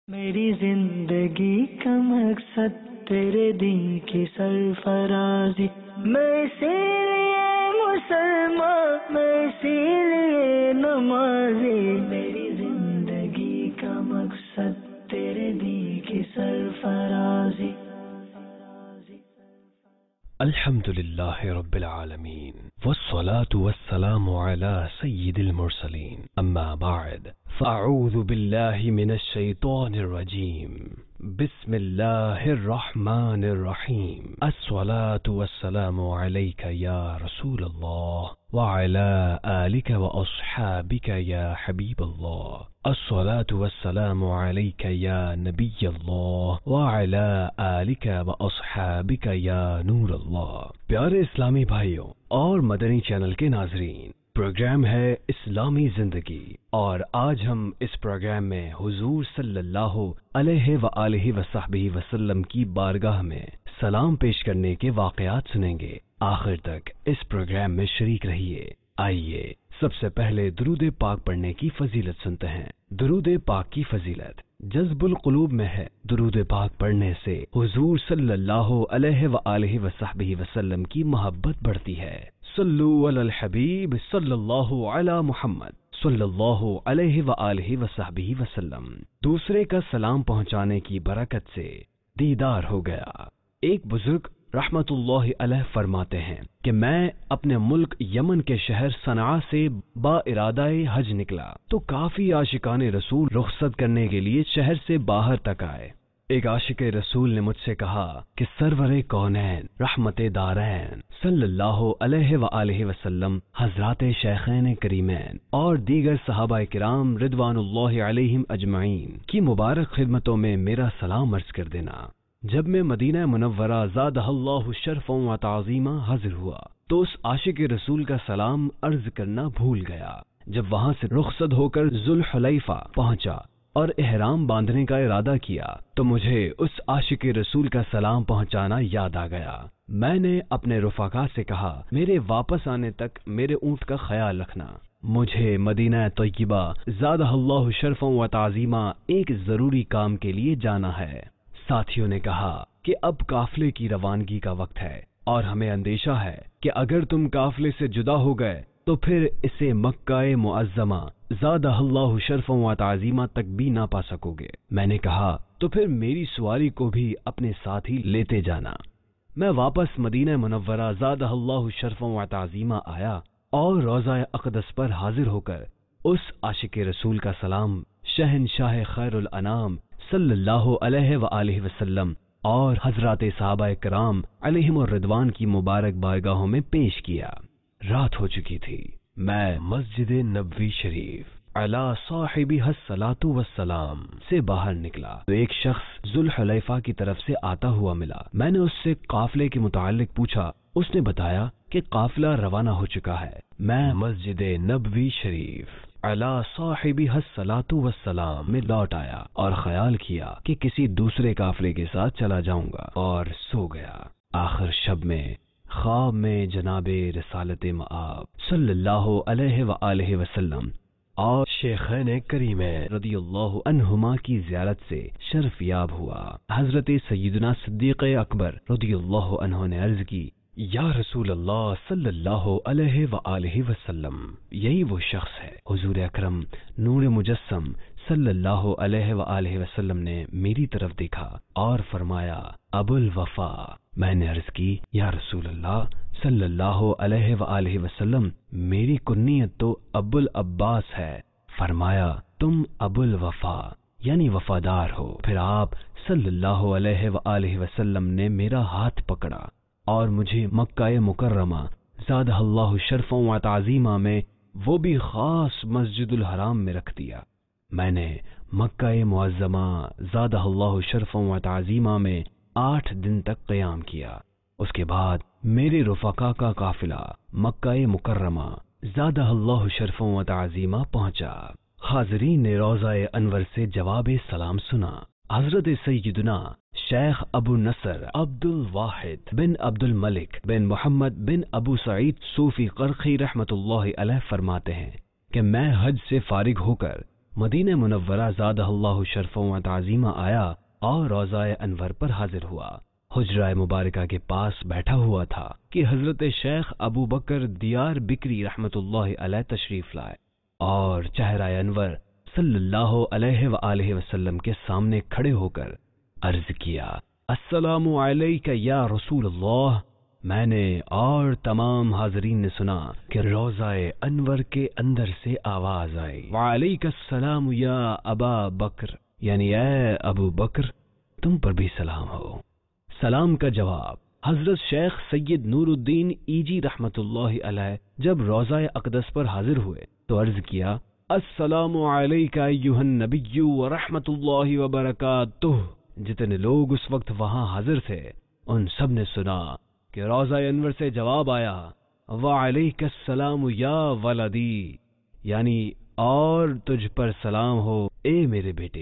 میری زندگی کا مقصد تیرے دین کی سرفرازی، میں اسی لیے مسلمان، میں اسی لیے نمازی، میری زندگی کا مقصد تیرے دین کی سرفرازی۔ الحمد للہ رب العالمین والصلاة والسلام على سید المرسلین، اما بعد فاعوذ باللہ من الشیطان الرجیم، بسم اللہ الرحمن الرحیم، الصلاة والسلام علیک یا رسول اللہ وعلى آلک واصحابک یا حبیب اللہ، الصلاة والسلام علیک یا نبی اللہ وعلى آلک واصحابک یا نور اللہ۔ پیارے اسلامی بھائیوں اور مدنی چینل کے ناظرین، پروگرام ہے اسلامی زندگی، اور آج ہم اس پروگرام میں حضور صلی اللہ علیہ وآلہ وصحبہ وسلم کی بارگاہ میں سلام پیش کرنے کے واقعات سنیں گے۔ آخر تک اس پروگرام میں شریک رہیے۔ آئیے سب سے پہلے درود پاک پڑھنے کی فضیلت سنتے ہیں۔ درود پاک کی فضیلت جذب القلوب میں ہے۔ درود پاک پڑھنے سے حضور صلی اللہ علیہ وآلہ وصحبہ وسلم کی محبت بڑھتی ہے۔ صلو علی الحبیب صلی اللہ علی محمد صلی اللہ علیہ وآلہ وصحبہ وسلم۔ دوسرے کا سلام پہنچانے کی برکت سے دیدار ہو گیا۔ ایک بزرگ رحمت اللہ علیہ فرماتے ہیں کہ میں اپنے ملک یمن کے شہر صنعاء سے با ارادہ حج نکلا تو کافی عاشقان رسول رخصت کرنے کے لیے شہر سے باہر تک آئے۔ ایک عاشق رسول نے مجھ سے کہا کہ سرور کونین رحمت دارین صلی اللہ علیہ وآلہ وسلم، حضرات شیخین کریمین اور دیگر صحابہ کرام رضوان اللہ علیہم اجمعین کی مبارک خدمتوں میں میرا سلام عرض کر دینا۔ جب میں مدینہ منورہ زادہ اللہ شرفا و تعظیما حاضر ہوا تو اس عاشق رسول کا سلام عرض کرنا بھول گیا۔ جب وہاں سے رخصت ہو کر ذوالحلیفہ پہنچا اور احرام باندھنے کا ارادہ کیا تو مجھے اس عاشق رسول کا سلام پہنچانا یاد آ گیا۔ میں نے اپنے رفقا سے کہا میرے واپس آنے تک میرے اونٹ کا خیال رکھنا، مجھے مدینہ طیبہ زادہ اللہ شرفا و تعظیما ایک ضروری کام کے لیے جانا ہے۔ ساتھیوں نے کہا کہ اب قافلے کی روانگی کا وقت ہے اور ہمیں اندیشہ ہے کہ اگر تم قافلے سے جدا ہو گئے تو پھر اسے مکہ معظمہ زادہ اللہ شرفا و تعظیمہ تک بھی نہ پا سکو گے۔ میں نے کہا تو پھر میری سواری کو بھی اپنے ساتھ ہی لیتے جانا۔ میں واپس مدینہ منورہ زادہ اللہ شرفا و تعظیمہ آیا اور روضہ اقدس پر حاضر ہو کر اس عاشق رسول کا سلام شہنشاہ خیر الانام صلی اللہ علیہ وآلہ وسلم اور حضرات صحابہ کرام علیہم الرضوان کی مبارک بارگاہوں میں پیش کیا۔ رات ہو چکی تھی۔ میں مسجد نبوی شریف علی صاحبہ الصلاۃ والسلام سے باہر نکلا تو ایک شخص ذوالحلیفہ کی طرف سے آتا ہوا ملا۔ میں نے اس سے قافلے کے متعلق پوچھا۔ اس نے بتایا کہ قافلہ روانہ ہو چکا ہے۔ میں مسجد نبوی شریف علی صاحبہ الصلاۃ والسلام میں لوٹ آیا اور خیال کیا کہ کسی دوسرے قافلے کے ساتھ چلا جاؤں گا اور سو گیا۔ آخر شب میں خواب میں جناب رسالت مآب صلی اللہ علیہ وآلہ وسلم اور شیخین کریمین رضی اللہ عنہما کی زیارت سے شرف یاب ہوا۔ حضرت سیدنا صدیق اکبر رضی اللہ عنہ نے عرض کی، یا رسول اللہ صلی اللہ علیہ وآلہ وسلم، یہی وہ شخص ہے۔ حضور اکرم نور مجسم صلی اللہ علیہ وآلہ وسلم نے میری طرف دیکھا اور فرمایا ابو الوفا۔ میں نے عرض کی یا رسول اللہ صلی اللہ علیہ وآلہ وسلم، میری کنیت تو ابو العباس ہے۔ فرمایا تم ابو الوفا یعنی وفادار ہو۔ پھر آپ صلی اللہ علیہ وآلہ وسلم نے میرا ہاتھ پکڑا اور مجھے مکہ مکرمہ زادہ اللہ شرفا و تعظیمہ میں، وہ بھی خاص مسجد الحرام میں رکھ دیا۔ میں نے مکہ معظمہ زادہ اللہ شرفا و تعظیمہ میں 8 دن تک قیام کیا۔ اس کے بعد میرے رفقا کا قافلہ مکہ مکرمہ زادہ اللہ شرفا و تعظیمہ پہنچا۔ حاضرین نے روضہ انور سے جواب سلام سنا۔ حضرت سیدنا شیخ ابو نصر عبد الواحد بن عبد الملک بن محمد بن ابو سعید صوفی قرخی رحمت اللہ علیہ فرماتے ہیں کہ میں حج سے فارغ ہو کر مدینہ منورہ زادہ اللہ شرفا و تعظیمہ آیا اور روضہ انور پر حاضر ہوا۔ حجرہ مبارکہ کے پاس بیٹھا ہوا تھا کہ حضرت شیخ ابو بکر دیار بکری رحمت اللہ علیہ تشریف لائے اور چہرہ انور صلی اللہ علیہ وآلہ وسلم کے سامنے کھڑے ہو کر عرض کیا، السلام علیک یا رسول اللہ۔ میں نے اور تمام حاضرین نے سنا کہ روضہ انور کے اندر سے آواز آئی، وعلیک السلام یا ابا بکر، یعنی اے ابو بکر تم پر بھی سلام ہو۔ سلام کا جواب حضرت شیخ سید نور الدین ایجی رحمت اللہ علیہ جب روضہ اقدس پر حاضر ہوئے تو عرض کیا، السلام علیک ایھا النبی ورحمت اللہ وبرکاتہ۔ جتنے لوگ اس وقت وہاں حاضر تھے ان سب نے سنا کہ روضہ انور سے جواب آیا، وعلیک السلام یا ولدی، یعنی اور تجھ پر سلام ہو اے میرے بیٹے۔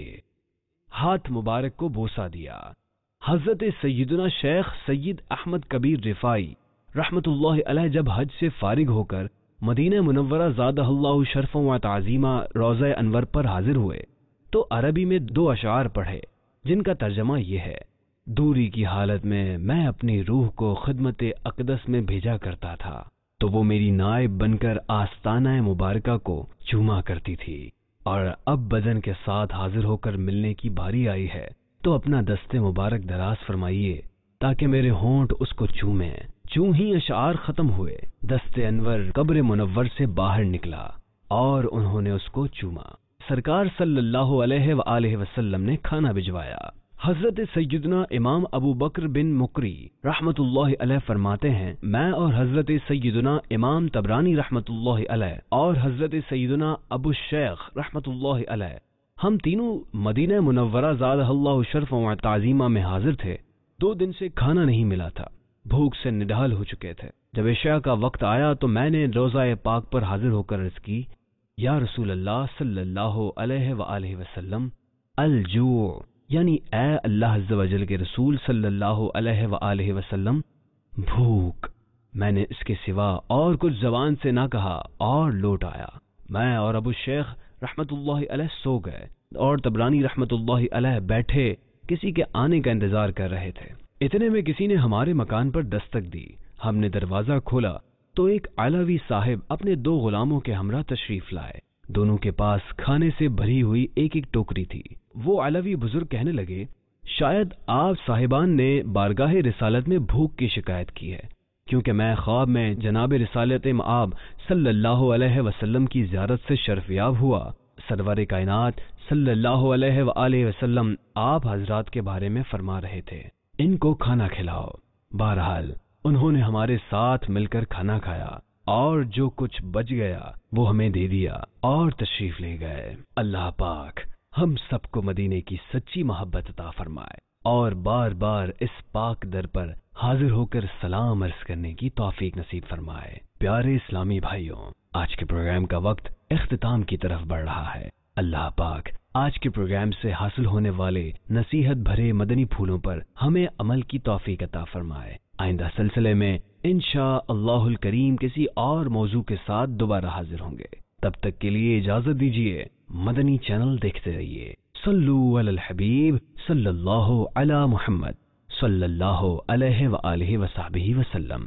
ہاتھ مبارک کو بوسہ دیا۔ حضرت سیدنا شیخ سید احمد کبیر رفاعی رحمت اللہ علیہ جب حج سے فارغ ہو کر مدینہ منورہ زادہ اللہ شرفا و تعظیمہ روضہ انور پر حاضر ہوئے تو عربی میں 2 اشعار پڑھے جن کا ترجمہ یہ ہے، دوری کی حالت میں اپنی روح کو خدمت اقدس میں بھیجا کرتا تھا تو وہ میری نائب بن کر آستانہ مبارکہ کو چوما کرتی تھی، اور اب بدن کے ساتھ حاضر ہو کر ملنے کی باری آئی ہے تو اپنا دست مبارک دراز فرمائیے تاکہ میرے ہونٹ اس کو چومیں۔ چوں ہی اشعار ختم ہوئے دست انور قبر منور سے باہر نکلا اور انہوں نے اس کو چوما۔ سرکار صلی اللہ علیہ وآلہ وسلم نے کھانا بھجوایا۔ حضرت سیدنا امام ابو بکر بن مقری رحمت اللہ علیہ فرماتے ہیں، میں اور حضرت سیدنا امام طبرانی رحمت اللہ علیہ اور حضرت سیدنا ابو الشیخ رحمت اللہ علیہ ہم تینوں مدینہ منورہ زادہ اللہ شرفا و تعظیمہ میں حاضر تھے۔ 2 دن سے کھانا نہیں ملا تھا، بھوک سے نڈال ہو چکے تھے۔ جب عشاء کا وقت آیا تو میں نے روضہ پاک پر حاضر ہو کر عرض کی، یا رسول اللہ صلی اللہ علیہ وآلہ وسلم، الجوع، یعنی اے اللہ عز و جل کے رسول صلی اللہ علیہ وآلہ وسلم، بھوک۔ میں نے اس کے سوا اور کچھ زبان سے نہ کہا اور لوٹ آیا۔ میں اور ابو شیخ رحمت اللہ علیہ سو گئے اور طبرانی رحمت اللہ علیہ بیٹھے کسی کے آنے کا انتظار کر رہے تھے۔ اتنے میں کسی نے ہمارے مکان پر دستک دی۔ ہم نے دروازہ کھولا تو ایک علوی صاحب اپنے 2 غلاموں کے ہمراہ تشریف لائے۔ دونوں کے پاس کھانے سے بھری ہوئی ایک ٹوکری تھی۔ وہ علوی بزرگ کہنے لگے، شاید آپ صاحبان نے بارگاہ رسالت میں بھوک کی شکایت کی ہے، کیونکہ میں خواب میں جناب رسالت مآب صلی اللہ علیہ وسلم کی زیارت سے شرفیاب ہوا۔ سرور کائنات صلی اللہ علیہ وآلہ وسلم آپ حضرات کے بارے میں فرما رہے تھے، ان کو کھانا کھلاؤ۔ بہرحال انہوں نے ہمارے ساتھ مل کر کھانا کھایا اور جو کچھ بچ گیا وہ ہمیں دے دیا اور تشریف لے گئے۔ اللہ پاک ہم سب کو مدینے کی سچی محبت عطا فرمائے اور بار بار اس پاک در پر حاضر ہو کر سلام عرض کرنے کی توفیق نصیب فرمائے۔ پیارے اسلامی بھائیوں، آج کے پروگرام کا وقت اختتام کی طرف بڑھ رہا ہے۔ اللہ پاک آج کے پروگرام سے حاصل ہونے والے نصیحت بھرے مدنی پھولوں پر ہمیں عمل کی توفیق عطا فرمائے۔ آئندہ سلسلے میں انشاءاللہ الکریم کسی اور موضوع کے ساتھ دوبارہ حاضر ہوں گے۔ تب تک کے لیے اجازت دیجیے، مدنی چینل دیکھتے رہیے۔ صلو علی الحبیب صلی اللہ علی محمد صلی اللہ علیہ وآلہ وصحبہ وسلم۔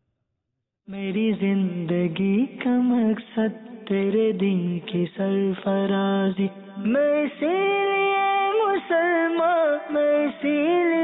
میری زندگی کا مقصد تیرے دین کی سرفرازی، میں اسی لیے مسلمان، میں اسی لیے